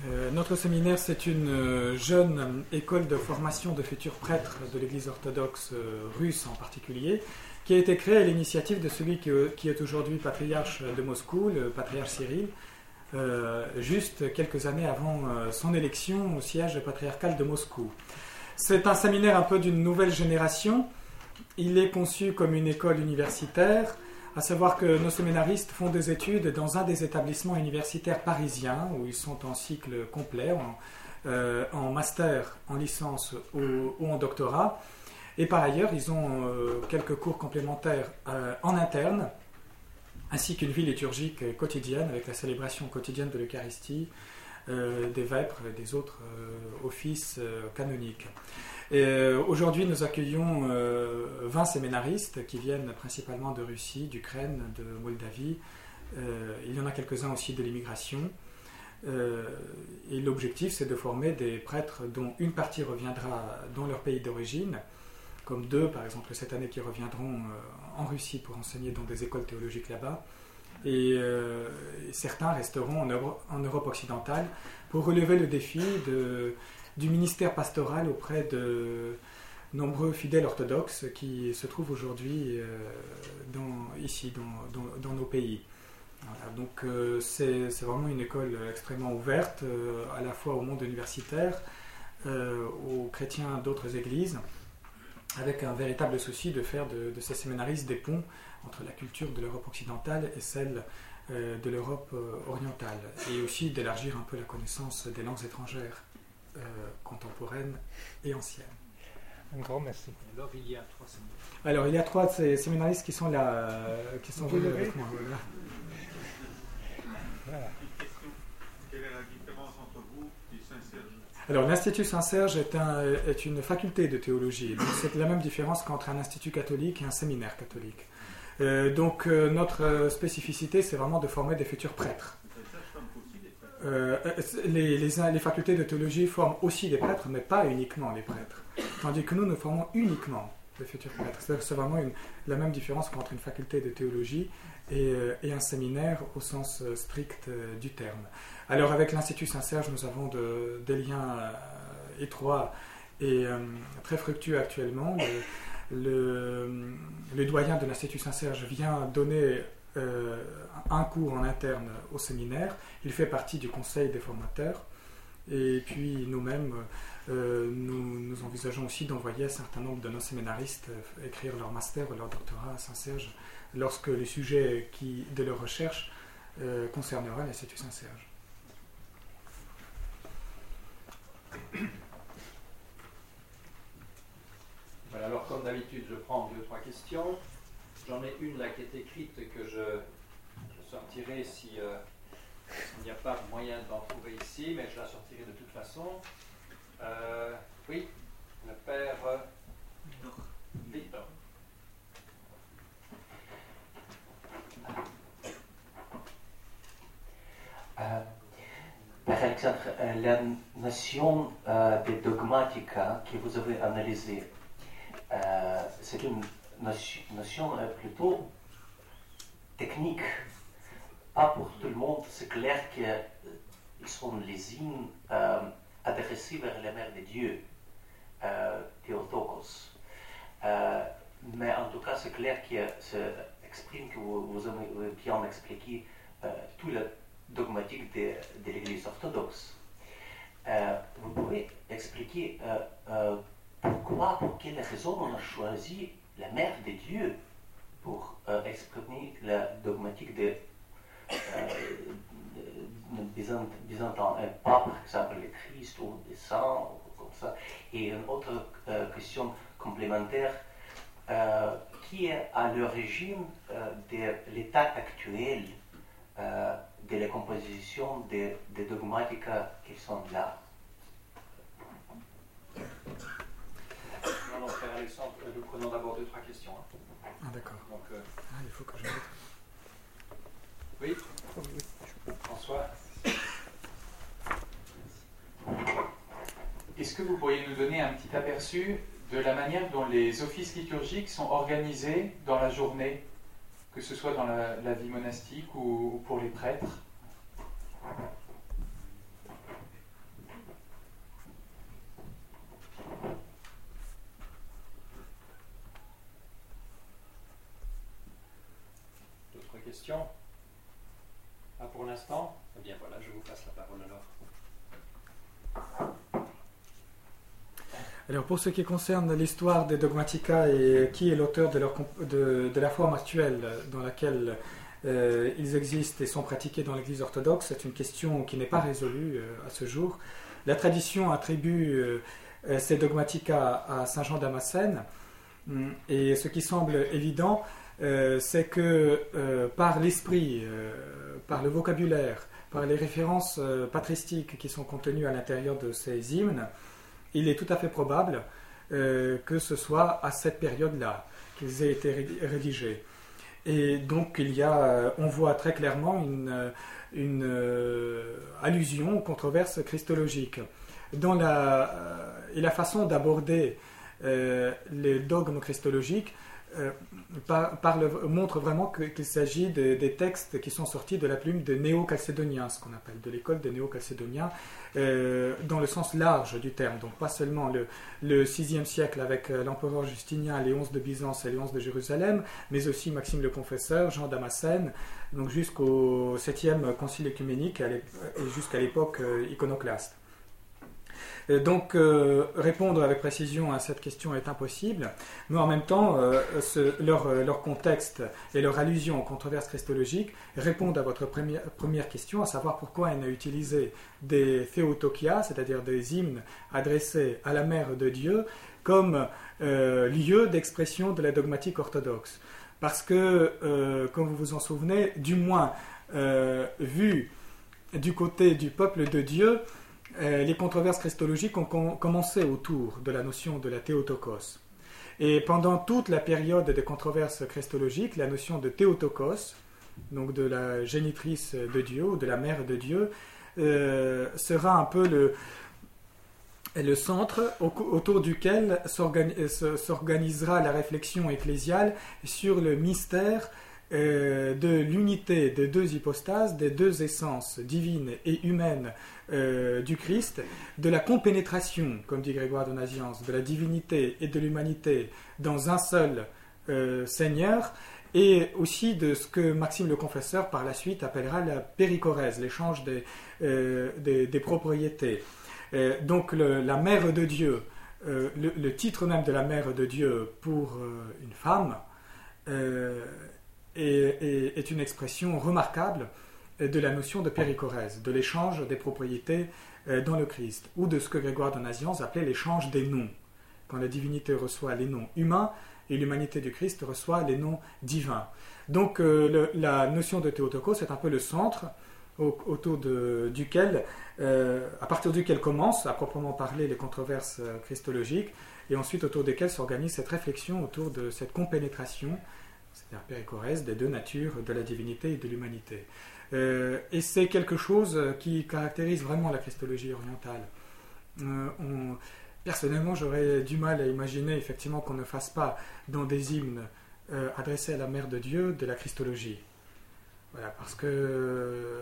Notre séminaire, c'est une jeune école de formation de futurs prêtres de l'Église orthodoxe russe en particulier, qui a été créée à l'initiative de celui qui est aujourd'hui patriarche de Moscou, le patriarche Cyril, juste quelques années avant son élection au siège patriarcal de Moscou. C'est un séminaire un peu d'une nouvelle génération. Il est conçu comme une école universitaire, à savoir que nos séminaristes font des études dans un des établissements universitaires parisiens, où ils sont en cycle complet, en master, en licence ou en doctorat. Et par ailleurs, ils ont quelques cours complémentaires en interne, ainsi qu'une vie liturgique quotidienne, avec la célébration quotidienne de l'Eucharistie, des vêpres et des autres offices canoniques. Aujourd'hui, nous accueillons 20 séminaristes qui viennent principalement de Russie, d'Ukraine, de Moldavie. Il y en a quelques-uns aussi de l'immigration. Et l'objectif, c'est de former des prêtres dont une partie reviendra dans leur pays d'origine, comme deux, par exemple, cette année, qui reviendront en Russie pour enseigner dans des écoles théologiques là-bas. Et certains resteront en Europe occidentale pour relever le défi du ministère pastoral auprès de nombreux fidèles orthodoxes qui se trouvent aujourd'hui ici, dans nos pays. Voilà, donc c'est vraiment une école extrêmement ouverte, à la fois au monde universitaire, aux chrétiens d'autres églises, avec un véritable souci de faire de ces séminaristes des ponts entre la culture de l'Europe occidentale et celle de l'Europe orientale, et aussi d'élargir un peu la connaissance des langues étrangères contemporaines et anciennes. Un grand merci. Alors il y a 3 séminaristes. Alors il y a 3 de ces séminaristes qui sont là, qui sont venus avec moi. Voilà. Quelle est la différence entre vous et Saint-Serge? Alors l'Institut Saint-Serge est une faculté de théologie, donc c'est la même différence qu'entre un institut catholique et un séminaire catholique. Donc notre spécificité, c'est vraiment de former des futurs prêtres. Les facultés de théologie forment aussi des prêtres, mais pas uniquement les prêtres. Tandis que nous formons uniquement les futurs prêtres. C'est vraiment la même différence qu'entre une faculté de théologie et un séminaire au sens strict du terme. Alors avec l'Institut Saint-Serge, nous avons des liens étroits et très fructueux actuellement. Le doyen de l'Institut Saint-Serge vient donner un cours en interne au séminaire. Il fait partie du conseil des formateurs. Et puis nous-mêmes, nous envisageons aussi d'envoyer un certain nombre de nos séminaristes écrire leur master ou leur doctorat à Saint-Serge lorsque le sujet de leur recherche concernera l'Institut Saint-Serge. Voilà, alors comme d'habitude, je prends 2-3 questions. J'en ai une là qui est écrite que je sortirai si il n'y a pas moyen d'en trouver ici, mais je la sortirai de toute façon. Oui, le père Victor. Père Alexandre, la notion de dogmatica que vous avez analysée, c'est une notion plutôt technique, pas pour tout le monde. C'est clair qu'ils sont les hymnes adressés vers la Mère de Dieu, Théotokos. Mais en tout cas, c'est clair que ça exprime que vous avez bien expliqué tout le dogmatique de l'Église orthodoxe. Vous pouvez expliquer pourquoi, pour quelle raison on a choisi la Mère de Dieu pour exprimer la dogmatique des Byzantins, et pas par exemple le Christ ou des saints, ou comme ça. Et une autre question complémentaire, qui est à l'origine de l'état actuel de la composition des dogmatica qui sont là? Non, frère Alexandre, nous prenons d'abord 2-3 questions. Hein. Ah d'accord. Donc, il faut que je mette. oui, François. Est-ce que vous pourriez nous donner un petit aperçu de la manière dont les offices liturgiques sont organisés dans la journée, que ce soit dans la vie monastique ou pour les prêtres? instant? Eh bien voilà, je vous passe la parole alors. Alors pour ce qui concerne l'histoire des dogmatica et qui est l'auteur de la forme actuelle dans laquelle ils existent et sont pratiqués dans l'Église orthodoxe, c'est une question qui n'est pas résolue à ce jour. La tradition attribue ces dogmatica à Saint Jean Damascène, et ce qui semble évident, c'est que par l'esprit, par le vocabulaire, par les références patristiques qui sont contenues à l'intérieur de ces hymnes, il est tout à fait probable que ce soit à cette période-là qu'ils aient été rédigés. Et donc on voit très clairement une allusion aux controverses christologiques. Et la façon d'aborder les dogmes christologiques montre vraiment qu'il s'agit des textes qui sont sortis de la plume des néo-chalcédoniens, ce qu'on appelle, de l'école des néo-chalcédoniens, dans le sens large du terme, donc pas seulement le VIe siècle avec l'empereur Justinien, Léon de Byzance et Léon de Jérusalem, mais aussi Maxime le Confesseur, Jean Damascène, donc jusqu'au 7e concile œcuménique et jusqu'à l'époque iconoclaste. Donc répondre avec précision à cette question est impossible, mais en même temps leur contexte et leur allusion aux controverses christologiques répondent à votre première question, à savoir pourquoi il a utilisé des Theotokia, c'est-à-dire des hymnes adressés à la Mère de Dieu, comme lieu d'expression de la dogmatique orthodoxe. Parce que, comme vous vous en souvenez, du moins vu du côté du peuple de Dieu, les controverses christologiques ont commencé autour de la notion de la Théotokos. Et pendant toute la période des controverses christologiques, la notion de Théotokos, donc de la génitrice de Dieu ou de la mère de Dieu, sera un peu le centre autour duquel s'organisera la réflexion ecclésiale sur le mystère de l'unité des deux hypostases, des deux essences divines et humaines du Christ, de la compénétration, comme dit Grégoire de Nazianze, de la divinité et de l'humanité dans un seul Seigneur, et aussi de ce que Maxime le Confesseur par la suite appellera la péricorèse, l'échange des propriétés. Donc la mère de Dieu, le titre même de la mère de Dieu pour une femme est une expression remarquable de la notion de péricorèse, de l'échange des propriétés dans le Christ, ou de ce que Grégoire de Nazianze appelait l'échange des noms, quand la divinité reçoit les noms humains et l'humanité du Christ reçoit les noms divins. Donc la notion de Théotokos est un peu le centre autour duquel, à partir duquel commencent à proprement parler les controverses christologiques, et ensuite autour desquelles s'organise cette réflexion autour de cette compénétration, c'est-à-dire péricorèse, des deux natures de la divinité et de l'humanité. Et c'est quelque chose qui caractérise vraiment la christologie orientale. Personnellement, j'aurais du mal à imaginer effectivement qu'on ne fasse pas dans des hymnes adressés à la Mère de Dieu de la christologie. Voilà, parce que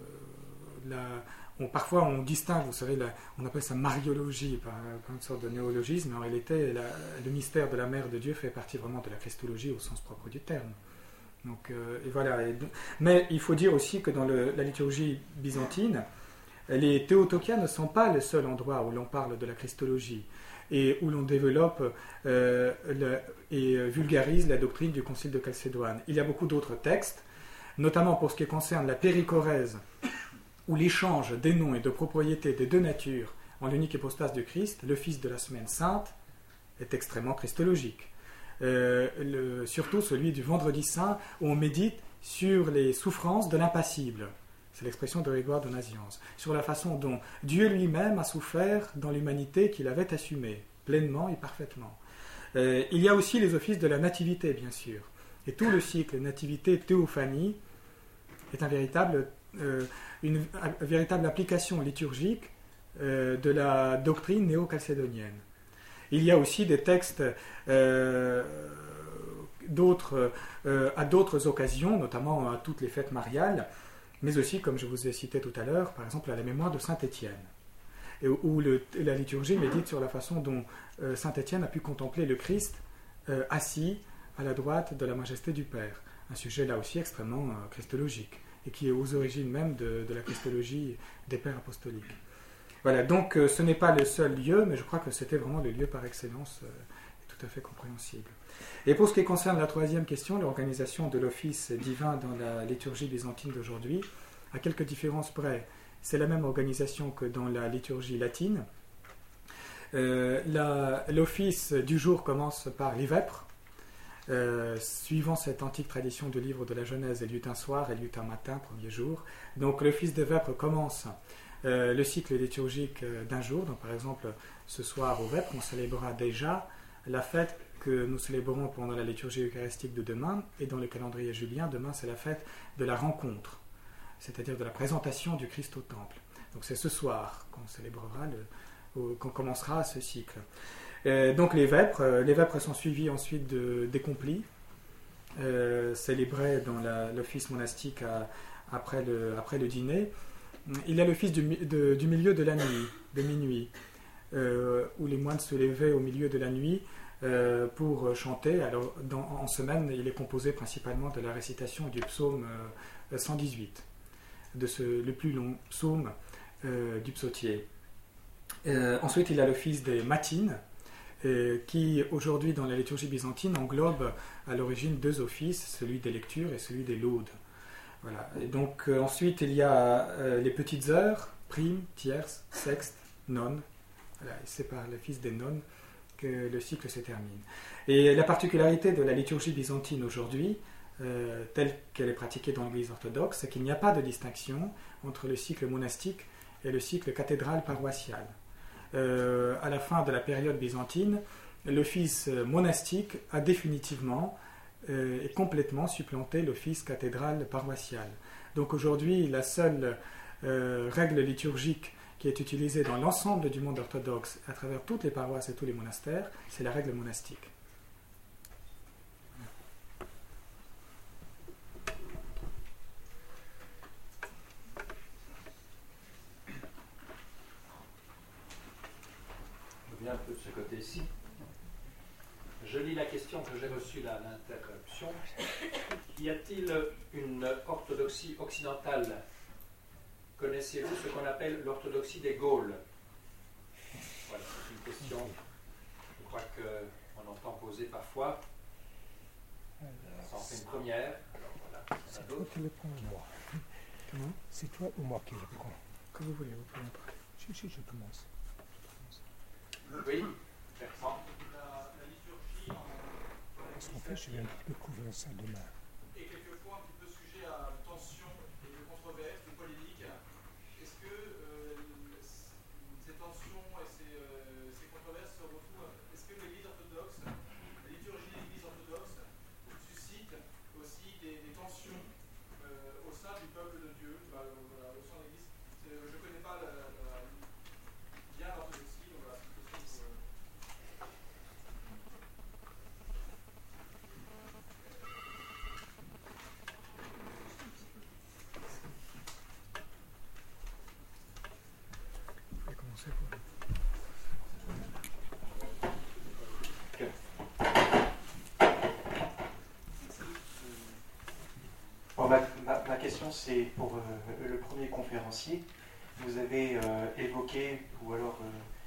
parfois on distingue, vous savez, on appelle ça mariologie, par une sorte de néologisme, mais en réalité le mystère de la Mère de Dieu fait partie vraiment de la christologie au sens propre du terme. Donc, et voilà. Mais il faut dire aussi que dans la liturgie byzantine, les Théotokia ne sont pas le seul endroit où l'on parle de la christologie et où l'on développe et vulgarise la doctrine du Concile de Chalcédoine. Il y a beaucoup d'autres textes, notamment pour ce qui concerne la péricorèse, où l'échange des noms et de propriétés des deux natures en l'unique hypostase du Christ, le Fils de la Semaine Sainte, est extrêmement christologique. Surtout celui du Vendredi Saint, où on médite sur les souffrances de l'impassible. C'est l'expression de Grégoire de Nazianze. Sur la façon dont Dieu lui-même a souffert dans l'humanité qu'il avait assumée, pleinement et parfaitement. Il y a aussi les offices de la nativité, bien sûr. Et tout le cycle nativité-théophanie est une véritable application liturgique de la doctrine néo-chalcédonienne. Il y a aussi des textes à d'autres occasions, notamment à toutes les fêtes mariales, mais aussi, comme je vous ai cité tout à l'heure, par exemple à la mémoire de Saint Étienne, où la liturgie médite sur la façon dont Saint Étienne a pu contempler le Christ assis à la droite de la majesté du Père. Un sujet là aussi extrêmement christologique. et qui est aux origines même de la christologie des pères apostoliques. Voilà, donc ce n'est pas le seul lieu, mais je crois que c'était vraiment le lieu par excellence, tout à fait compréhensible. Et pour ce qui concerne la troisième question, l'organisation de l'office divin dans la liturgie byzantine d'aujourd'hui, à quelques différences près, c'est la même organisation que dans la liturgie latine. L'office du jour commence par les vêpres, suivant cette antique tradition du livre de la Genèse, et lutin soir et lutin matin, premier jour. Donc l'office des vêpres commence le cycle liturgique d'un jour. Donc par exemple, ce soir aux vêpres, on célébrera déjà la fête que nous célébrons pendant la liturgie eucharistique de demain, et dans le calendrier julien, demain c'est la fête de la rencontre, c'est-à-dire de la présentation du Christ au temple. Donc c'est ce soir qu'on célébrera, qu'on commencera ce cycle. Donc les vêpres sont suivis ensuite des complis, célébrés dans l'office monastique après le dîner. Il y a l'office du milieu de la nuit, de minuit, où les moines se levaient au milieu de la nuit pour chanter. Alors, en semaine, il est composé principalement de la récitation du psaume 118, le plus long psaume du psautier. Ensuite, il y a l'office des matines, qui aujourd'hui dans la liturgie byzantine englobe à l'origine deux offices, celui des lectures et celui des laudes. Voilà. Et donc ensuite il y a les petites heures, primes, tierces, sextes, nonnes. Voilà. Et c'est par l'office des nonnes que le cycle se termine. Et la particularité de la liturgie byzantine aujourd'hui, telle qu'elle est pratiquée dans l'Église orthodoxe, c'est qu'il n'y a pas de distinction entre le cycle monastique et le cycle cathédral paroissial. À la fin de la période byzantine, l'office monastique a définitivement et complètement supplanté l'office cathédral paroissial. Donc aujourd'hui, la seule règle liturgique qui est utilisée dans l'ensemble du monde orthodoxe, à travers toutes les paroisses et tous les monastères, c'est la règle monastique. Je viens un peu de ce côté-ci. Je lis la question que j'ai reçue là à l'interruption. Y a-t-il une orthodoxie occidentale? Connaissez-vous ce qu'on appelle l'orthodoxie des Gaules? Voilà, c'est une question, je crois qu'on entend poser parfois. Ça en fait une première. Alors voilà, c'est toi qui réponds ou moi? Comment? C'est toi ou moi qui réponds? Comme vous voulez, vous pouvez en parler. Si, je commence. Oui, Bertrand. Parce qu'en fait, je vais un petit peu couvrir ça demain. Et quelquefois un petit peu sujet à tension et de controverse, de polémique. Est-ce que ces tensions et ces controverses se retrouvent? Est-ce que l'Église orthodoxe, la liturgie de l'Église orthodoxe, suscite aussi des tensions au sein du peuple de Dieu, au sein de l'Église? Je ne connais pas bien l'orthodoxie, donc voilà, c'est une question. Bon, ma question, c'est pour le premier conférencier. Vous avez évoqué, ou alors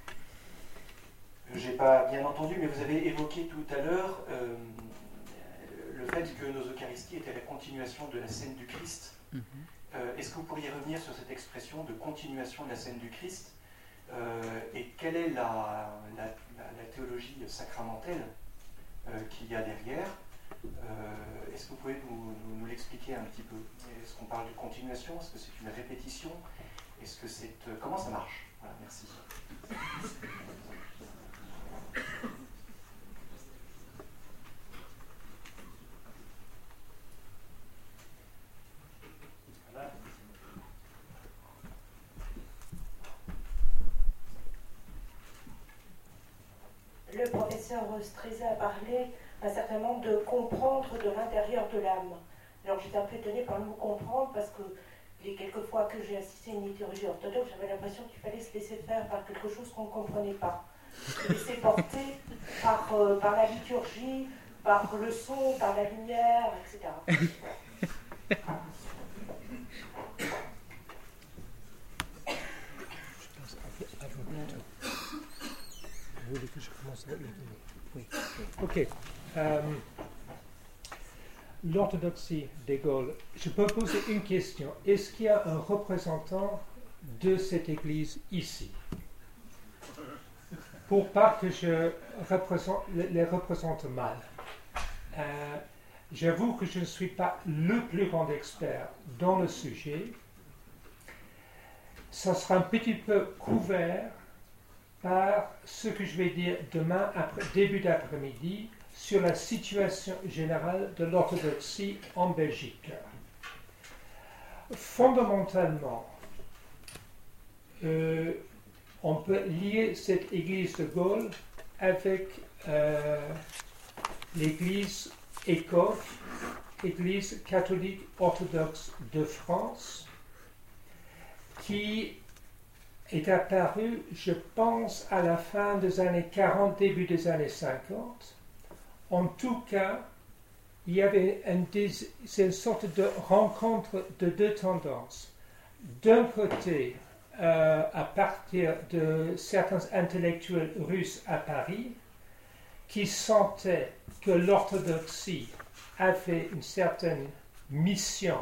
j'ai pas bien entendu, mais vous avez évoqué tout à l'heure le fait que nos Eucharisties étaient la continuation de la scène du Christ. Est-ce que vous pourriez revenir sur cette expression de continuation de la scène du Christ et quelle est la théologie sacramentelle qu'il y a derrière? Est-ce que vous pouvez nous l'expliquer un petit peu? Est-ce qu'on parle de continuation? Est-ce que c'est une répétition? Est-ce que c'est... comment ça marche? Voilà, merci. Le professeur Streza a parlé un certain nombre de comprendre de l'intérieur de l'âme. Alors j'étais un peu étonnée par le mot comprendre parce que les quelques fois que j'ai assisté à une liturgie orthodoxe, j'avais l'impression qu'il fallait se laisser faire par quelque chose qu'on ne comprenait pas. Se laisser porter par la liturgie, par le son, par la lumière, etc. que je commence avec les données. Oui. Ok. L'orthodoxie des Gaules. Je peux poser une question. Est-ce qu'il y a un représentant de cette église ici? Pour pas que je les représente mal. J'avoue que je ne suis pas le plus grand expert dans le sujet. Ça sera un petit peu couvert par ce que je vais dire demain, début d'après-midi, sur la situation générale de l'orthodoxie en Belgique. Fondamentalement, on peut lier cette église de Gaulle avec l'église ECOF, Église catholique orthodoxe de France, qui est apparue, je pense, à la fin des années 40, début des années 50. En tout cas, il y avait une sorte de rencontre de deux tendances. D'un côté, à partir de certains intellectuels russes à Paris, qui sentaient que l'orthodoxie avait une certaine mission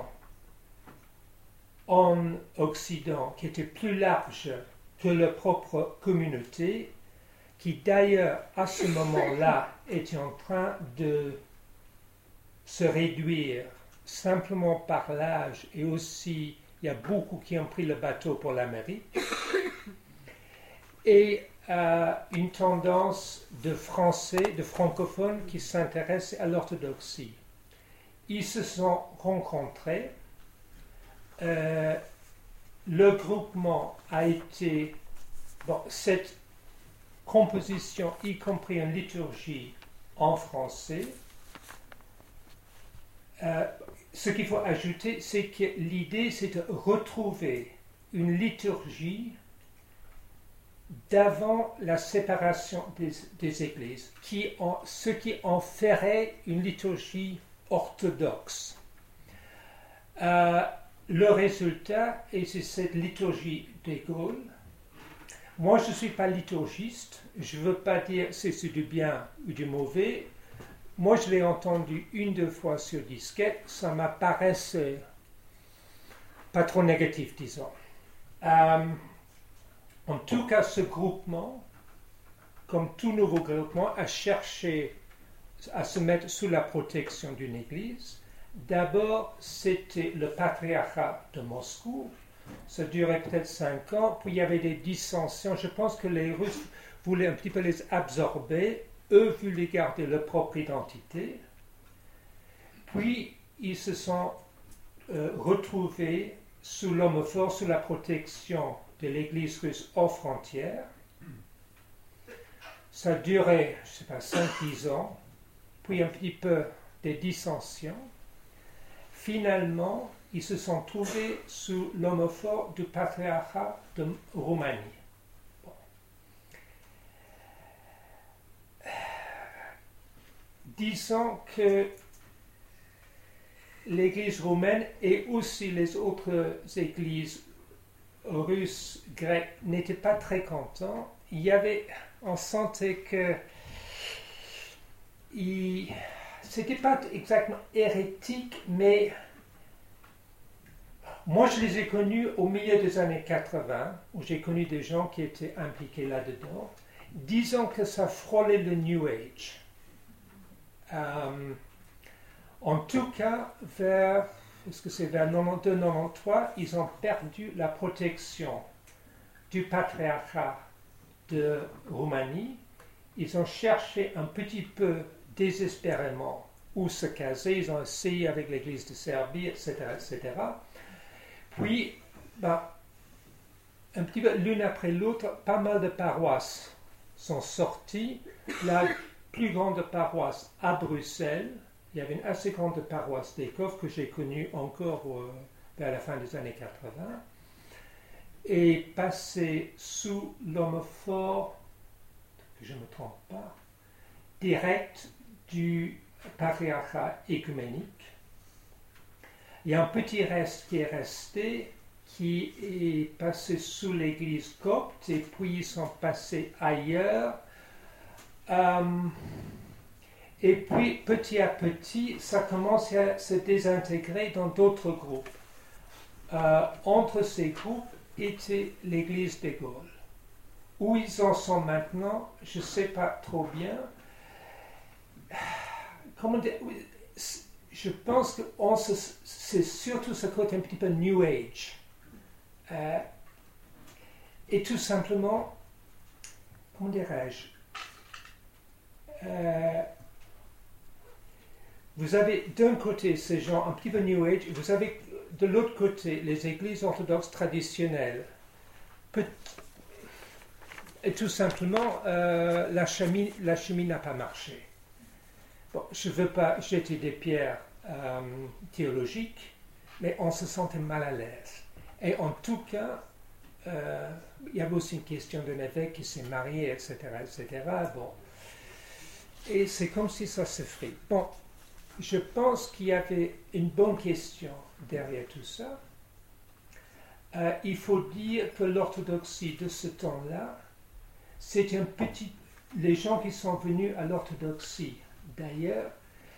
en Occident qui était plus large que leur propre communauté, qui d'ailleurs à ce moment-là était en train de se réduire simplement par l'âge, et aussi il y a beaucoup qui ont pris le bateau pour l'Amérique, et une tendance de Français, de francophones qui s'intéressent à l'orthodoxie. Ils se sont rencontrés. Le groupement a été... cette composition, y compris en liturgie en français. Ce qu'il faut ajouter, c'est que l'idée, c'est de retrouver une liturgie d'avant la séparation des églises, ce qui en ferait une liturgie orthodoxe. Le résultat, et c'est cette liturgie des Gaules. Moi, je ne suis pas liturgiste, je ne veux pas dire si c'est du bien ou du mauvais. Moi, je l'ai entendu 1-2 fois sur disquette, ça m'apparaissait pas trop négatif, disons. En tout cas, ce groupement, comme tout nouveau groupement, a cherché à se mettre sous la protection d'une église. D'abord, c'était le patriarcat de Moscou. Ça durait peut-être 5 ans, puis il y avait des dissensions. Je pense que les Russes voulaient un petit peu les absorber. Eux voulaient garder leur propre identité. Puis, ils se sont retrouvés sous l'homme fort, sous la protection de l'église russe hors frontières. Ça durait, je ne sais pas, 5-10 ans, puis un petit peu des dissensions. Finalement, ils se sont trouvés sous l'homme fort du patriarcat de Roumanie. Bon. Disons que l'église roumaine et aussi les autres églises russes, grecques, n'étaient pas très contents. On sentait que c'était pas exactement hérétique, mais moi je les ai connus au milieu des années 80, où j'ai connu des gens qui étaient impliqués là-dedans. Disons que ça frôlait le New Age. En tout cas, vers 92-93, ils ont perdu la protection du patriarcat de Roumanie. Ils ont cherché un petit peu désespérément où se caser. Ils ont essayé avec l'église de Serbie, etc., etc. Puis, un petit peu l'une après l'autre, pas mal de paroisses sont sorties. La plus grande paroisse à Bruxelles, il y avait une assez grande paroisse d'Écof que j'ai connue encore vers la fin des années 80, et passée sous l'homme fort, que je ne me trompe pas, direct du patriarcat écuménique. Il y a un petit reste qui est resté, qui est passé sous l'église copte, et puis ils sont passés ailleurs, Et puis, petit à petit, ça commence à se désintégrer dans d'autres groupes. Entre ces groupes était l'Église des Gaules. Où ils en sont maintenant, je ne sais pas trop bien. Comment dire, je pense que c'est surtout ce côté un petit peu New Age. Et tout simplement, comment dirais-je, vous avez d'un côté ces gens un petit peu New Age, et vous avez de l'autre côté les églises orthodoxes traditionnelles. Et tout simplement, la chimie n'a pas marché. Bon, je ne veux pas jeter des pierres théologiques, mais on se sentait mal à l'aise. Et en tout cas, il y avait aussi une question d'un évêque qui s'est marié, etc., etc. Bon. Et c'est comme si ça s'effrite. Bon, je pense qu'il y avait une bonne question derrière tout ça. Il faut dire que l'orthodoxie de ce temps-là, c'est un petit... Les gens qui sont venus à l'orthodoxie, d'ailleurs,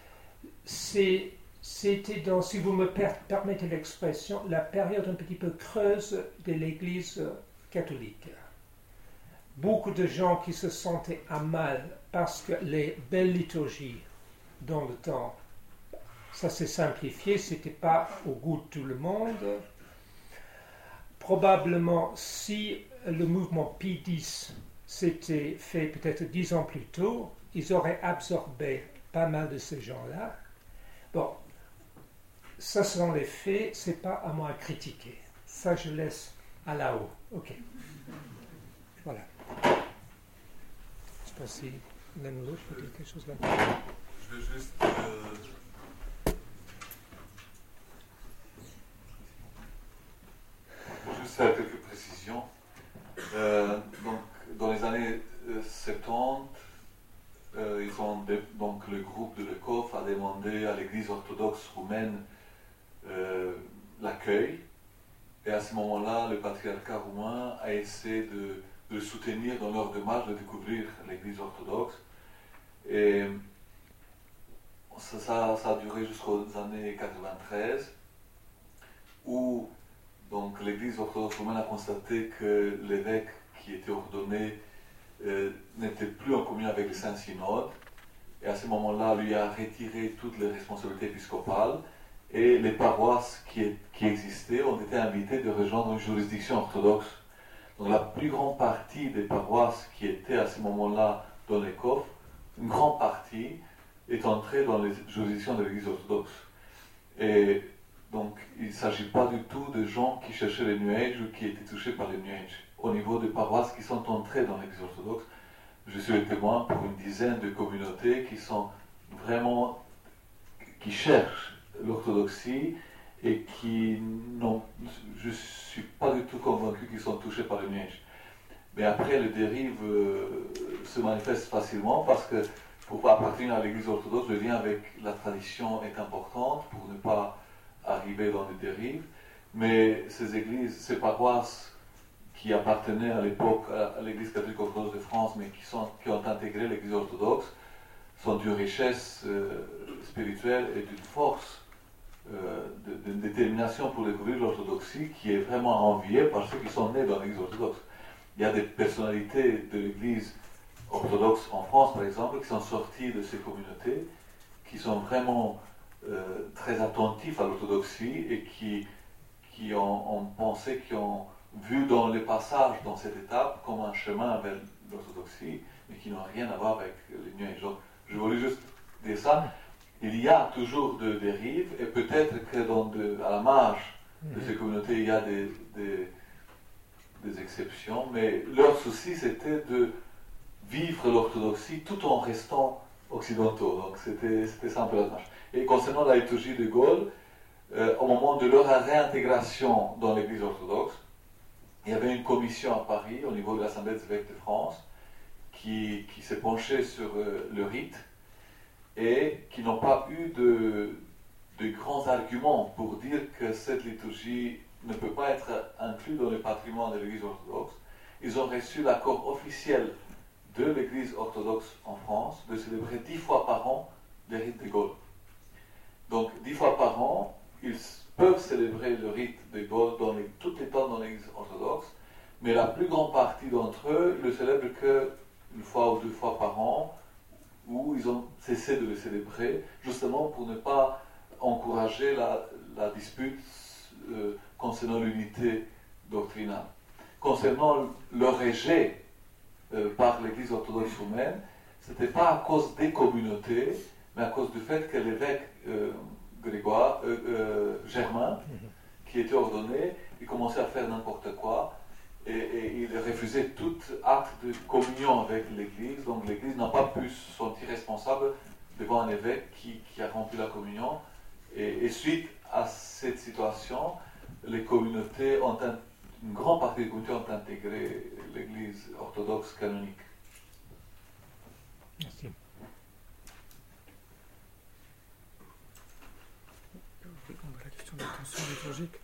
c'était dans, si vous me permettez l'expression, la période un petit peu creuse de l'Église catholique. Beaucoup de gens qui se sentaient à mal parce que les belles liturgies dans le temps, ça s'est simplifié, c'était pas au goût de tout le monde. Probablement, si le mouvement Pie X s'était fait peut-être 10 ans plus tôt, ils auraient absorbé pas mal de ces gens-là. Bon, ça sont les faits, c'est pas à moi à critiquer. Ça, je laisse à là-haut. Ok. Voilà. Je ne sais pas si l'un ou l'autre peut dire quelque chose là. Je vais juste... juste faire quelques précisions. Donc, dans les années 70, donc le groupe de Lekov a demandé à l'Église orthodoxe roumaine l'accueil. Et à ce moment-là, le patriarcat roumain a essayé de le soutenir dans leur démarche de découvrir l'Église orthodoxe. Et ça a duré jusqu'aux années 93, où donc, l'Église orthodoxe roumaine a constaté que l'évêque qui était ordonné n'était plus en communion avec le Saint-Synode, et à ce moment-là, lui a retiré toutes les responsabilités épiscopales, et les paroisses qui existaient ont été invitées de rejoindre une juridiction orthodoxe. Donc la plus grande partie des paroisses qui étaient à ce moment-là dans les coffres, une grande partie est entrée dans les juridictions de l'Église orthodoxe. Et donc il ne s'agit pas du tout de gens qui cherchaient le New Age ou qui étaient touchés par le New Age. Au niveau des paroisses qui sont entrées dans l'Église orthodoxe, je suis le témoin pour une dizaine de communautés qui sont vraiment, qui cherchent l'orthodoxie et qui n'ont, je ne suis pas du tout convaincu qu'ils sont touchés par le New Age. Mais après, les dérives se manifestent facilement parce que pour appartenir à l'Église orthodoxe, le lien avec la tradition est important pour ne pas arriver dans les dérives. Mais ces églises, ces paroisses qui appartenaient à l'époque à l'Église catholique orthodoxe de France, mais qui ont intégré l'Église orthodoxe, sont d'une richesse spirituelle et d'une force de détermination pour découvrir l'orthodoxie qui est vraiment enviée par ceux qui sont nés dans l'Église orthodoxe. Il y a des personnalités de l'Église orthodoxe en France, par exemple, qui sont sorties de ces communautés, qui sont vraiment très attentifs à l'orthodoxie et qui ont pensé, qui ont vu dans les passages dans cette étape comme un chemin vers l'orthodoxie, mais qui n'ont rien à voir avec les New Age. Donc, je voulais juste dire ça. Il y a toujours de dérives, et peut-être que à la marge de ces communautés, il y a des exceptions, mais leur souci, c'était de vivre l'orthodoxie tout en restant occidentaux. Donc, c'était ça un peu la marche. Et concernant la liturgie de Gaulle, au moment de leur réintégration dans l'Église orthodoxe, il y avait une commission à Paris, au niveau de l'Assemblée des évêques de France, qui s'est penchée sur le rite, et qui n'ont pas eu de grands arguments pour dire que cette liturgie ne peut pas être incluse dans le patrimoine de l'Église orthodoxe. Ils ont reçu l'accord officiel de l'Église orthodoxe en France de célébrer 10 fois par an les rites de Gaulle. Donc 10 fois par an, ils peuvent célébrer le rite de Gaulle toutes les temps dans l'Église orthodoxe, mais la plus grande partie d'entre eux le célèbrent qu'une fois ou 2 fois par an, où ils ont cessé de le célébrer, justement pour ne pas encourager la dispute concernant l'unité doctrinale. Concernant le rejet par l'Église orthodoxe roumaine, ce n'était pas à cause des communautés, mais à cause du fait que l'évêque Germain, qui était ordonné, il commençait à faire n'importe quoi, et il refusait tout acte de communion avec l'Église, donc l'Église n'a pas pu se sentir responsable devant un évêque qui a rompu la communion, et suite à cette situation, les communautés une grande partie des communautés ont intégré l'Église orthodoxe canonique. Merci. Répondre à la question des tensions liturgiques.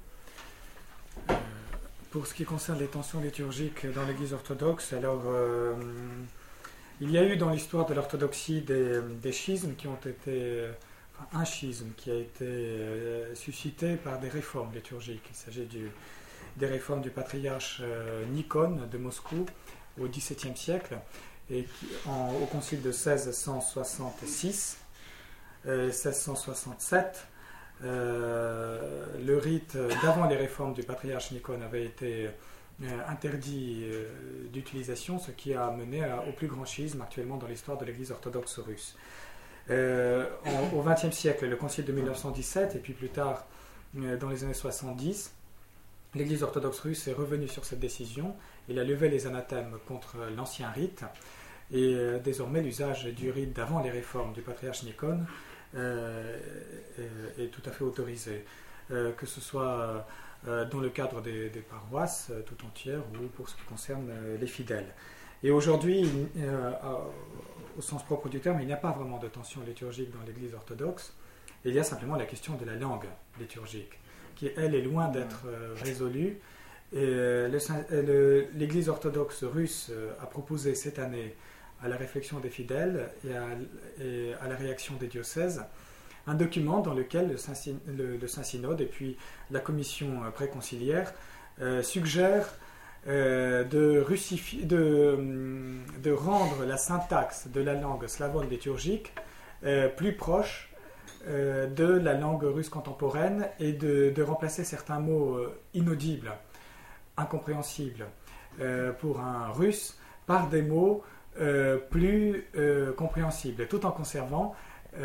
Pour ce qui concerne les tensions liturgiques dans l'Église orthodoxe, alors il y a eu dans l'histoire de l'orthodoxie des schismes qui ont été, un schisme qui a été suscité par des réformes liturgiques. Il s'agit des réformes du patriarche Nikon de Moscou au XVIIe siècle, et au concile de 1666 et 1667. Le rite d'avant les réformes du patriarche Nikon avait été interdit d'utilisation, ce qui a mené au plus grand schisme actuellement dans l'histoire de l'Église orthodoxe russe. Au XXe siècle, le concile de 1917 et puis plus tard dans les années 70, l'Église orthodoxe russe est revenue sur cette décision. Il a levé les anathèmes contre l'ancien rite, et désormais l'usage du rite d'avant les réformes du patriarche Nikon est tout à fait autorisé, que ce soit dans le cadre des paroisses tout entières ou pour ce qui concerne les fidèles. Et aujourd'hui, au sens propre du terme, il n'y a pas vraiment de tension liturgique dans l'Église orthodoxe. Il y a simplement la question de la langue liturgique, qui, elle, est loin d'être résolue. Et l'Église orthodoxe russe a proposé cette année à la réflexion des fidèles et à la réaction des diocèses un document dans lequel le Saint-Synode et puis la commission préconciliaire suggèrent de rendre la syntaxe de la langue slavone liturgique plus proche de la langue russe contemporaine et de remplacer certains mots inaudibles, incompréhensibles pour un russe par des mots plus compréhensibles, tout en conservant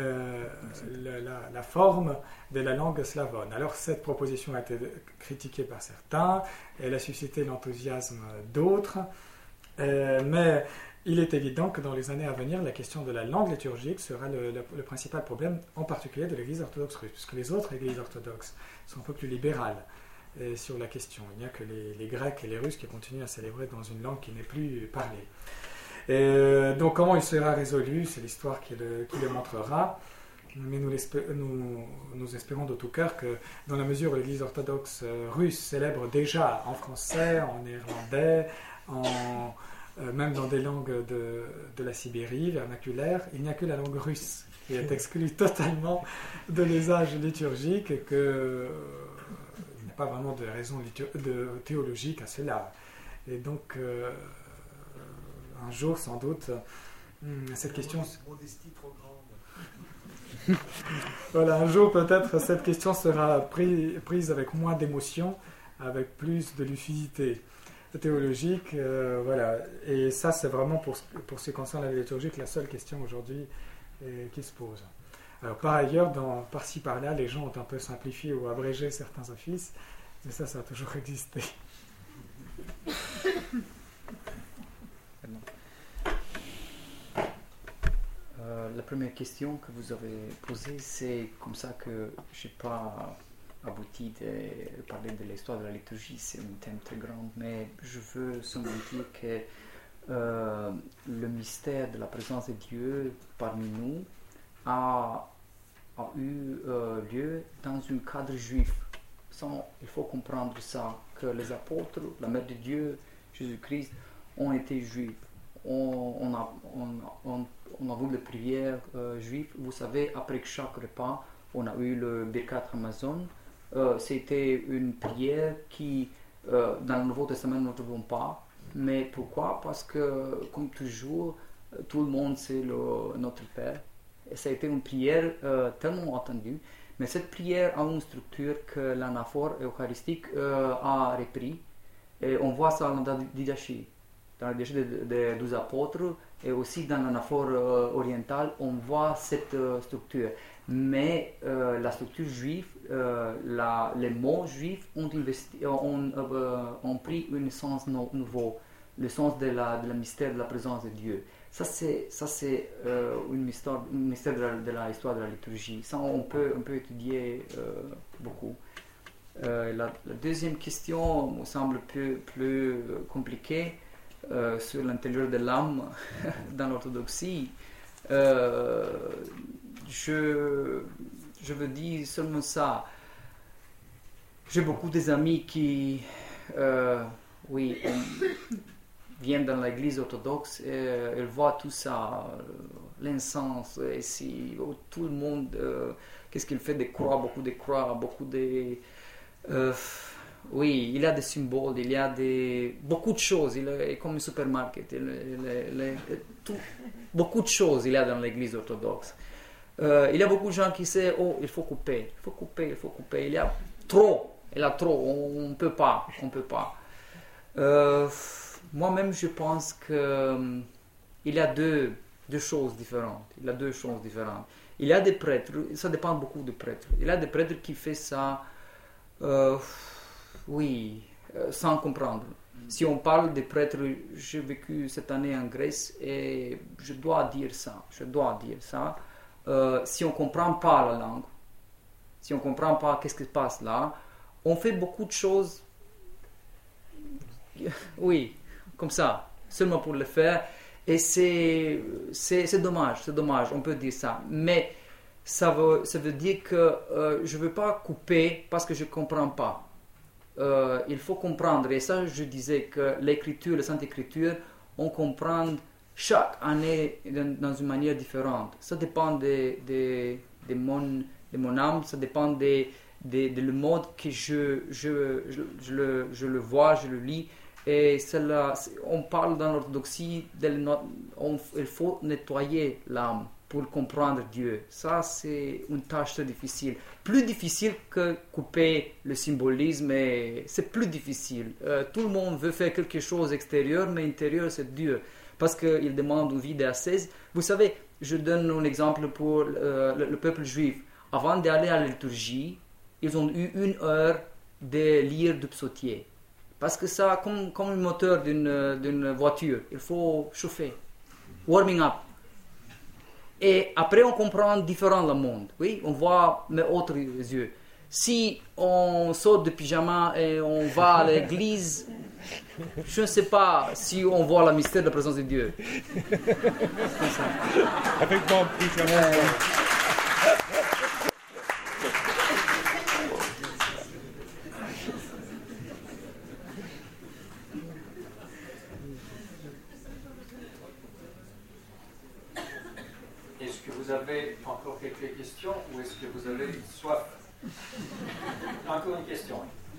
la forme de la langue slavone. Alors cette proposition a été critiquée par certains, elle a suscité l'enthousiasme d'autres, mais il est évident que dans les années à venir, la question de la langue liturgique sera le principal problème, en particulier de l'Église orthodoxe russe, puisque les autres Églises orthodoxes sont un peu plus libérales sur la question. Il n'y a que les Grecs et les Russes qui continuent à célébrer dans une langue qui n'est plus parlée. Donc comment il sera résolu, c'est l'histoire qui le montrera, mais nous espérons de tout cœur que dans la mesure où l'Église orthodoxe russe célèbre déjà en français, en néerlandais, même dans des langues de la Sibérie vernaculaire, il n'y a que la langue russe qui est exclue totalement de l'usage liturgique, et qu'il n'y a pas vraiment de raison théologique à cela. Et donc un jour, sans doute, cette question... Modestie trop grande. Voilà, un jour, peut-être, cette question sera prise avec moins d'émotion, avec plus de lucidité théologique. Voilà. Et ça, c'est vraiment, pour ce qui concerne la liturgie, la seule question aujourd'hui qui se pose. Alors, par ailleurs, par-ci, par-là, les gens ont un peu simplifié ou abrégé certains offices, mais ça a toujours existé. La première question que vous avez posée, c'est comme ça que je n'ai pas abouti de parler de l'histoire de la liturgie, c'est un thème très grand, mais je veux seulement dire que le mystère de la présence de Dieu parmi nous a eu lieu dans un cadre juif. Il faut comprendre ça, que les apôtres, la Mère de Dieu, Jésus-Christ, ont été juifs, on a vu les prières juives. Vous savez, après chaque repas, on a eu le Birkat Hamazon. C'était une prière qui, dans le Nouveau Testament, nous ne trouvons pas. Mais pourquoi? Parce que, comme toujours, tout le monde sait notre Père. Et ça a été une prière tellement entendue. Mais cette prière a une structure que l'anaphore eucharistique a repris. Et on voit ça dans le Didache. Dans le Didache des 12 apôtres et aussi dans l'anaphore orientale, on voit cette structure. Mais la structure juive, les mots juifs ont pris un sens nouveau, le sens de la mystère de la présence de Dieu. Ça c'est un mystère de l'histoire de la liturgie. Ça on peut étudier beaucoup. La deuxième question me semble plus compliquée sur l'intérieur de l'âme dans l'orthodoxie. Je veux dire seulement ça. J'ai beaucoup d'amis qui viennent dans l'église orthodoxe et ils voient tout ça, l'encens, et tout le monde, qu'est-ce qu'il fait, des croix, beaucoup de... oui, il y a des symboles, il y a beaucoup de choses, il est comme un supermarché, beaucoup de choses il y a dans l'église orthodoxe. Il y a beaucoup de gens qui disent, il faut couper, il y a trop, on ne peut pas. Moi-même, je pense qu'il y a deux choses différentes. Il y a des prêtres, ça dépend beaucoup des prêtres. Il y a des prêtres qui font ça, sans comprendre. Si on parle des prêtres, j'ai vécu cette année en Grèce et je dois dire ça. Si on ne comprend pas la langue, si on ne comprend pas qu'est-ce qui se passe là, on fait beaucoup de choses, comme ça, seulement pour le faire. Et c'est dommage, on peut dire ça. Mais ça veut dire que je ne veux pas couper parce que je ne comprends pas. Il faut comprendre. Et ça, je disais que l'écriture, la Sainte Écriture, on comprend chaque année dans une manière différente. Ça dépend de mon âme, ça dépend de le mode que je le vois, je le lis. Et on parle dans l'orthodoxie, il faut nettoyer l'âme pour comprendre Dieu. Ça, c'est une tâche très difficile. Plus difficile que couper le symbolisme, c'est plus difficile. Tout le monde veut faire quelque chose extérieur, mais intérieur, c'est dur. Parce qu'il demande une vie d'ascèse. Vous savez, je donne un exemple pour le peuple juif. Avant d'aller à la liturgie, ils ont eu 1 heure de lire du psautier. Parce que ça, comme le moteur d'une voiture, il faut chauffer. Warming up. Et après, on comprend différemment le monde. Oui, on voit mes autres yeux. Si on sort de pyjama et on va à l'église, je ne sais pas si on voit le mystère de la présence de Dieu. Avec mon pyjama. Est-ce que vous avez encore quelques questions ou est-ce que vous avez soif? Encore une question.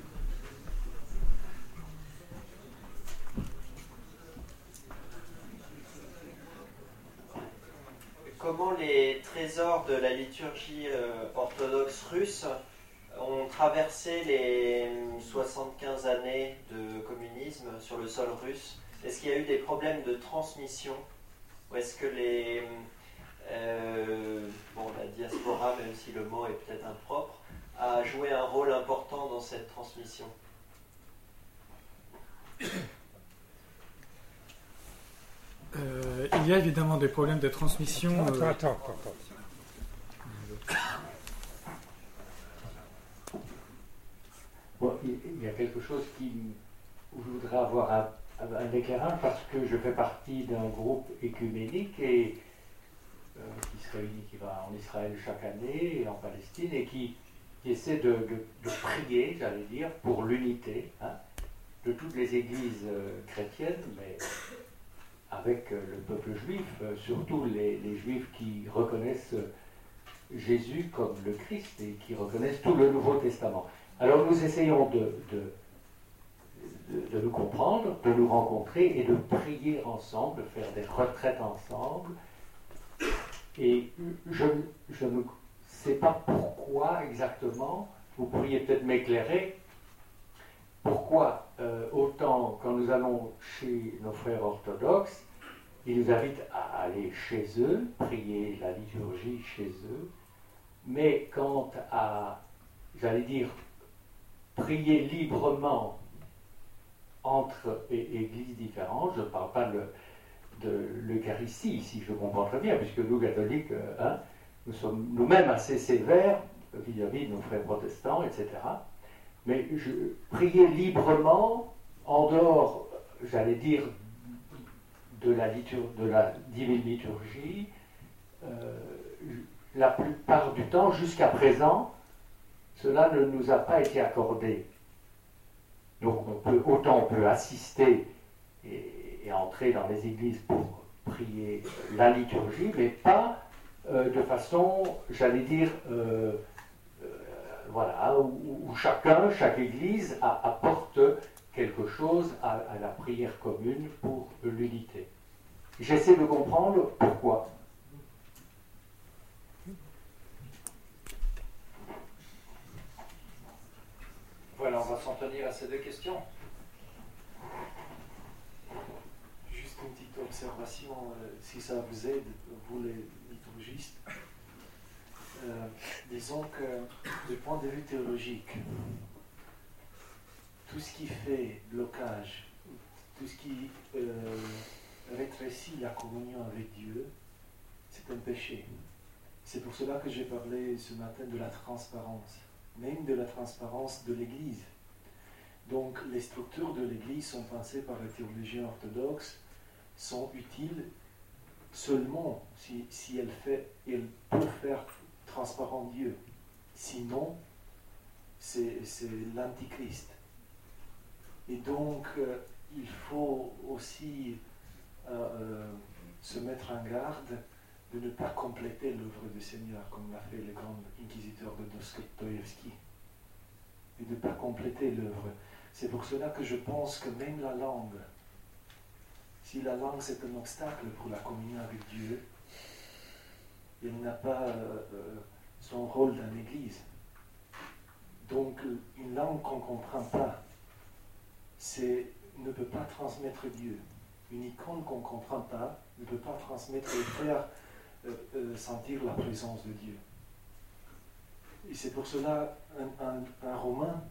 Comment les trésors de la liturgie orthodoxe russe ont traversé les 75 années de communisme sur le sol russe? Est-ce qu'il y a eu des problèmes de transmission? Ou est-ce que la diaspora, même si le mot est peut-être impropre, a joué un rôle important dans cette transmission? Il y a évidemment des problèmes de transmission. Attends. Bon, il y a quelque chose où je voudrais avoir un éclairage parce que je fais partie d'un groupe écuménique qui se réunit, qui va en Israël chaque année et en Palestine et qui essaie de prier, j'allais dire, pour l'unité de toutes les églises chrétiennes, mais avec le peuple juif, surtout les juifs qui reconnaissent Jésus comme le Christ et qui reconnaissent tout le Nouveau Testament. Alors nous essayons de nous comprendre, de nous rencontrer et de prier ensemble, de faire des retraites ensemble. Et je ne sais pas pourquoi exactement, vous pourriez peut-être m'éclairer, pourquoi autant quand nous allons chez nos frères orthodoxes, ils nous invitent à aller chez eux, prier la liturgie chez eux, mais quant à, j'allais dire, prier librement entre églises différentes, je ne parle pas de l'Eucharistie, si je comprends très bien, puisque nous, catholiques, nous sommes nous-mêmes assez sévères vis-à-vis de nos frères protestants, etc. Mais prier librement, en dehors, j'allais dire, de la divine liturgie, la plupart du temps, jusqu'à présent, cela ne nous a pas été accordé. Donc autant on peut assister et entrer dans les églises pour prier la liturgie, mais pas de façon, j'allais dire, voilà, où chaque église apporte quelque chose à la prière commune pour l'unité. J'essaie de comprendre pourquoi. Voilà, on va s'en tenir à ces deux questions. Juste une petite observation, si ça vous aide, vous les liturgistes. Disons que, du point de vue théologique, tout ce qui fait blocage, tout ce qui rétrécit la communion avec Dieu, c'est un péché. C'est pour cela que j'ai parlé ce matin de la transparence, même de la transparence de l'Église. Donc les structures de l'Église sont pensées par les théologiens orthodoxes, sont utiles seulement si elles peuvent faire transparent Dieu. Sinon, c'est l'antichrist. Et donc, il faut aussi se mettre en garde de ne pas compléter l'œuvre du Seigneur, comme l'a fait le grand inquisiteur de Dostoïevski. Et de ne pas compléter l'œuvre. C'est pour cela que je pense que même la langue, si la langue c'est un obstacle pour la communion avec Dieu, elle n'a pas son rôle dans l'Église. Donc, une langue qu'on ne comprend pas, ne peut pas transmettre Dieu. Une icône qu'on ne comprend pas ne peut pas transmettre et faire sentir la présence de Dieu. Et c'est pour cela, un romain,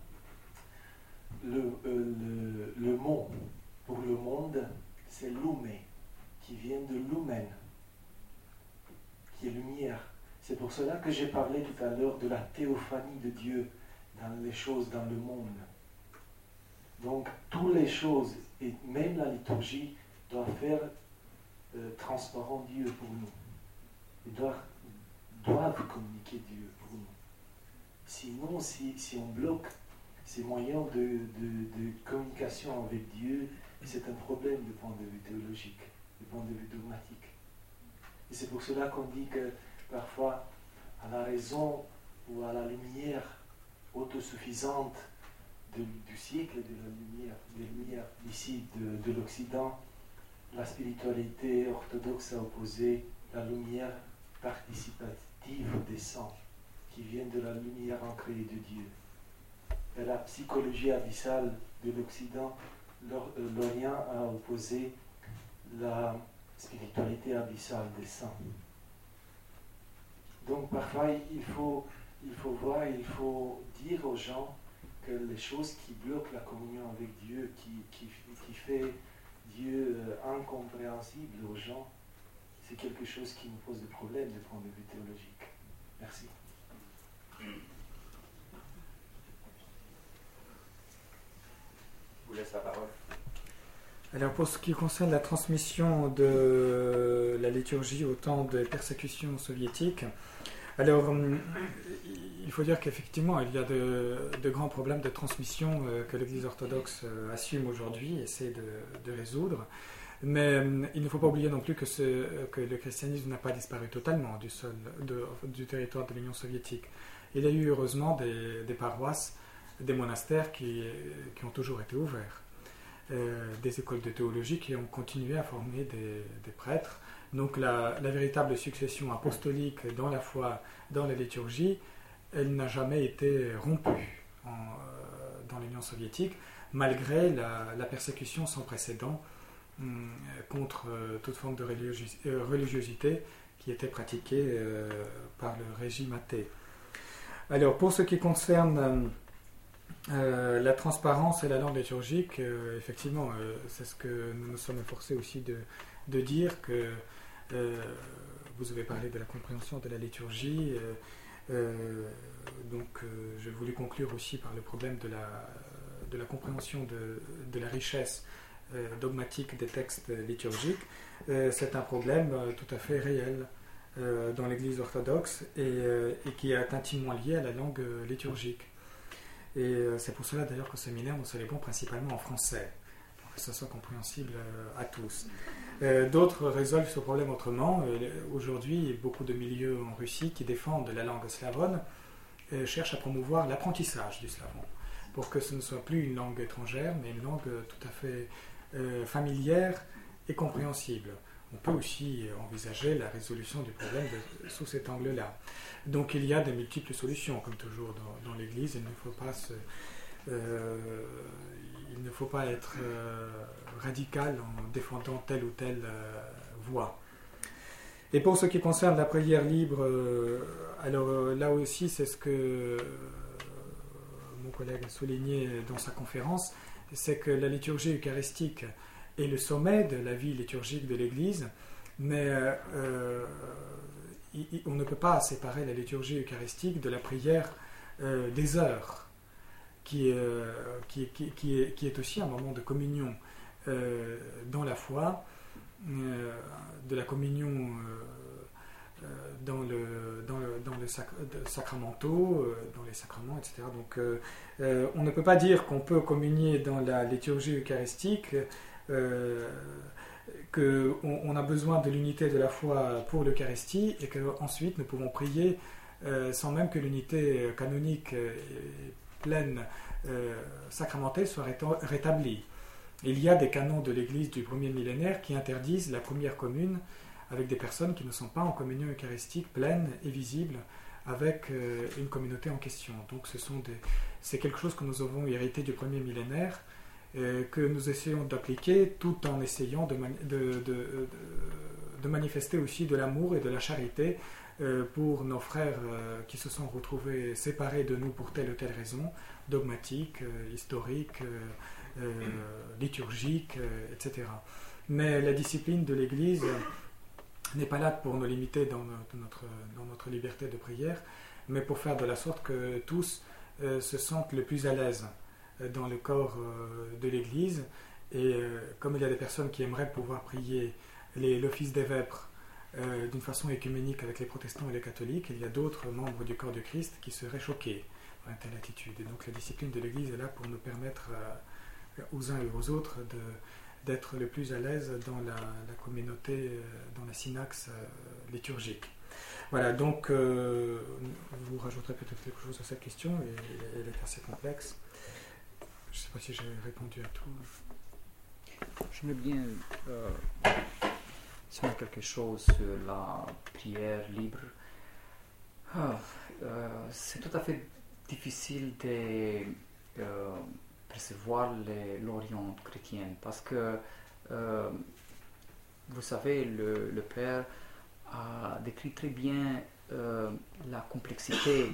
le mot pour le monde, c'est lumé, qui vient de lumen, qui est lumière. C'est pour cela que j'ai parlé tout à l'heure de la théophanie de Dieu dans les choses, dans le monde. Donc, toutes les choses, et même la liturgie, doivent faire transparent Dieu pour nous. Ils doivent communiquer Dieu pour nous. Sinon, si on bloque ces moyens de communication avec Dieu, c'est un problème du point de vue théologique, du point de vue dogmatique. Et c'est pour cela qu'on dit que parfois, à la raison ou à la lumière autosuffisante du siècle, des lumières d'ici, de l'Occident, la spiritualité orthodoxe a opposé la lumière participative des saints, qui vient de la lumière ancrée de Dieu. Et la psychologie abyssale de l'Occident, l'Orient a opposé la spiritualité abyssale des saints. Donc parfois il faut voir, il faut dire aux gens que les choses qui bloquent la communion avec Dieu, qui fait Dieu incompréhensible aux gens, c'est quelque chose qui nous pose des problèmes du point de vue théologique. Merci. Je vous laisse la parole. Alors pour ce qui concerne la transmission de la liturgie au temps des persécutions soviétiques, alors il faut dire qu'effectivement il y a de grands problèmes de transmission que l'Église orthodoxe assume aujourd'hui, essaie de résoudre. Mais il ne faut pas oublier non plus que le christianisme n'a pas disparu totalement du territoire de l'Union soviétique. Il y a eu heureusement des paroisses, des monastères qui ont toujours été ouverts, des écoles de théologie qui ont continué à former des prêtres. Donc la véritable succession apostolique dans la foi, dans la liturgie, elle n'a jamais été rompue dans l'Union soviétique, malgré la persécution sans précédent contre toute forme de religiosité qui était pratiquée par le régime athée. Alors, pour ce qui concerne la transparence et la langue liturgique, effectivement, c'est ce que nous nous sommes efforcés aussi de dire, que vous avez parlé de la compréhension de la liturgie, donc j'ai voulu conclure aussi par le problème de la compréhension de la richesse dogmatique des textes liturgiques. C'est un problème tout à fait réel dans l'Église orthodoxe et qui est intimement lié à la langue liturgique. Et c'est pour cela d'ailleurs qu'au séminaire nous célébrons principalement en français, pour que ça soit compréhensible à tous. D'autres résolvent ce problème autrement. Aujourd'hui, beaucoup de milieux en Russie qui défendent la langue slavone cherchent à promouvoir l'apprentissage du slavon, pour que ce ne soit plus une langue étrangère, mais une langue tout à fait familière et compréhensible. On peut aussi envisager la résolution du problème sous cet angle-là. Donc il y a de multiples solutions, comme toujours dans l'Église. Il ne faut pas être radical en défendant telle ou telle voie. Et pour ce qui concerne la prière libre, alors là aussi c'est ce que mon collègue a souligné dans sa conférence, c'est que la liturgie eucharistique est le sommet de la vie liturgique de l'Église, mais on ne peut pas séparer la liturgie eucharistique de la prière des heures, qui est aussi un moment de communion dans la foi, de la communion dans le sacramentaux, dans les sacrements, etc. Donc on ne peut pas dire qu'on peut communier dans la liturgie eucharistique, qu'on a besoin de l'unité de la foi pour l'Eucharistie et qu'ensuite nous pouvons prier sans même que l'unité canonique pleine sacramentelle soit rétablie. Il y a des canons de l'Église du premier millénaire qui interdisent la première commune avec des personnes qui ne sont pas en communion eucharistique pleine et visible avec une communauté en question. Donc c'est quelque chose que nous avons hérité du premier millénaire, que nous essayons d'appliquer tout en essayant de manifester aussi de l'amour et de la charité pour nos frères qui se sont retrouvés séparés de nous pour telle ou telle raison, dogmatique, historique, liturgique, etc. Mais la discipline de l'Église n'est pas là pour nous limiter dans notre liberté de prière, mais pour faire de la sorte que tous se sentent le plus à l'aise dans le corps de l'Église. Et comme il y a des personnes qui aimeraient pouvoir prier l'office des vêpres d'une façon écuménique avec les protestants et les catholiques, il y a d'autres membres du corps de Christ qui seraient choqués par une telle attitude. Et donc la discipline de l'Église est là pour nous permettre aux uns et aux autres d'être le plus à l'aise dans la communauté, dans la synaxe liturgique. Voilà, donc vous rajouterez peut-être quelque chose à cette question, et elle est assez complexe. Je ne sais pas si j'ai répondu à tout. J'aimerais bien dire quelque chose sur la prière libre. C'est tout à fait difficile de percevoir l'Orient chrétien parce que, vous savez, le Père a décrit très bien la complexité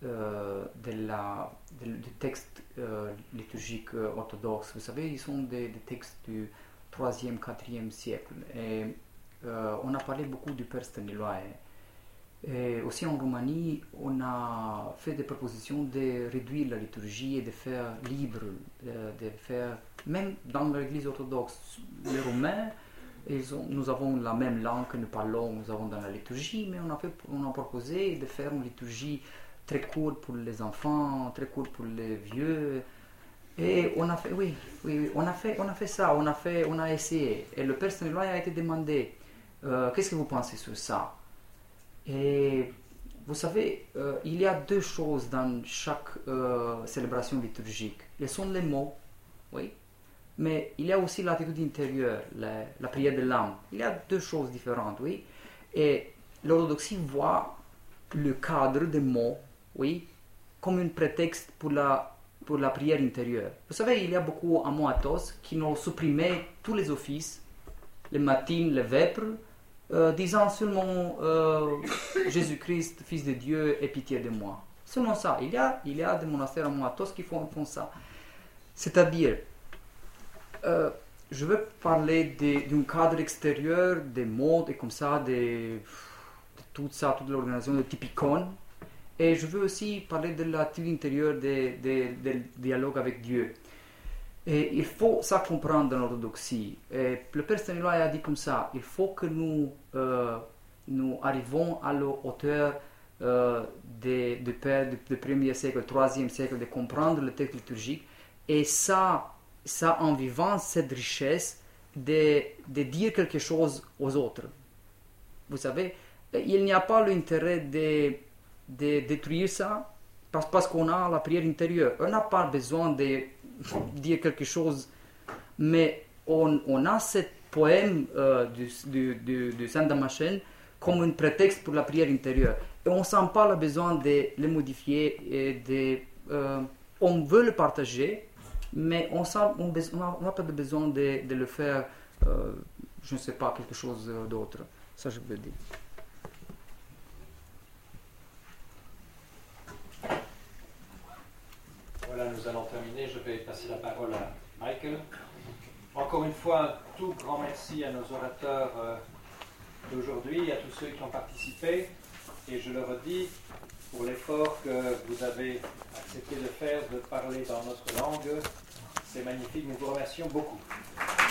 du texte liturgique orthodoxe. Vous savez, ils sont des textes du 3e, 4e siècle. Et on a parlé beaucoup du Père Staniloae. Et aussi en Roumanie, on a fait des propositions de réduire la liturgie et de faire libre, de faire, même dans l'Église orthodoxe, les Roumains, nous avons la même langue que nous parlons, nous avons dans la liturgie, mais on a proposé de faire une liturgie très courte pour les enfants, très courte pour les vieux, Et on a fait, oui, on a fait ça, on a essayé. Et le Père Staniloae a été demandé, qu'est-ce que vous pensez sur ça? Et vous savez, il y a deux choses dans chaque célébration liturgique. Elles sont les mots, oui, mais il y a aussi l'attitude intérieure, la prière de l'âme. Il y a deux choses différentes, oui. Et l'orthodoxie voit le cadre des mots, oui, comme un prétexte pour la prière intérieure. Vous savez, il y a beaucoup à Athos qui ont supprimé tous les offices, les matines, les vêpres, disant seulement Jésus-Christ, Fils de Dieu, aie pitié de moi. Seulement ça. Il y a des monastères à Athos qui font ça. C'est-à-dire, je veux parler d'un cadre extérieur, des modes et comme ça, de tout ça, toute l'organisation de Typicon. Et je veux aussi parler de l'attitude intérieure des dialogues avec Dieu. Et il faut ça comprendre dans l'orthodoxie. Et le Père Staniloae a dit comme ça, il faut que nous arrivons à la hauteur des pères du 1er siècle, 3e siècle, de comprendre le texte liturgique. Et ça en vivant cette richesse de dire quelque chose aux autres. Vous savez, il n'y a pas l'intérêt de détruire ça parce qu'on a la prière intérieure. On n'a pas besoin de dire quelque chose, mais on a ce poème de Saint Damascène comme un prétexte pour la prière intérieure. Et on ne sent pas le besoin de le modifier. On veut le partager, mais on n'a pas besoin de le faire, je ne sais pas, quelque chose d'autre. Ça, je veux dire. Voilà, nous allons terminer. Je vais passer la parole à Michael. Encore une fois, un tout grand merci à nos orateurs d'aujourd'hui, à tous ceux qui ont participé. Et je le redis, pour l'effort que vous avez accepté de faire, de parler dans notre langue, c'est magnifique. Nous vous remercions beaucoup.